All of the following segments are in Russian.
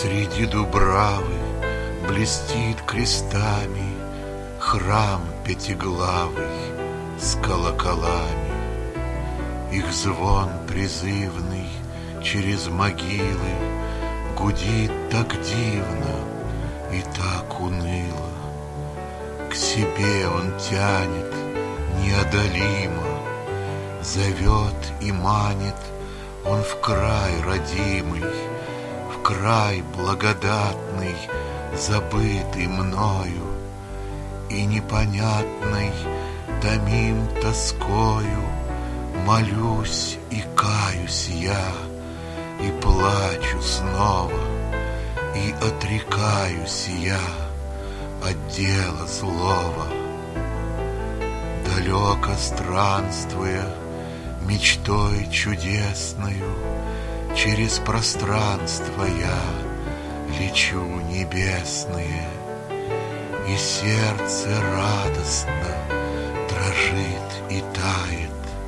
Среди дубравы блестит крестами храм пятиглавый с колоколами. Их звон призывный через могилы гудит так дивно и так уныло. К себе он тянет неодолимо, зовет и манит он в край родимый, в край благодатный, забытый мною, и непонятной томим тоскою молюсь и каюсь я, и плачу снова, и отрекаюсь я от дела злого. Далеко странствуя мечтой чудесною, через пространство я лечу небесные, и сердце радостно дрожит и тает,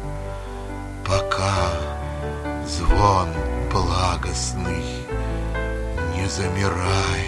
пока звон благостный не замирает.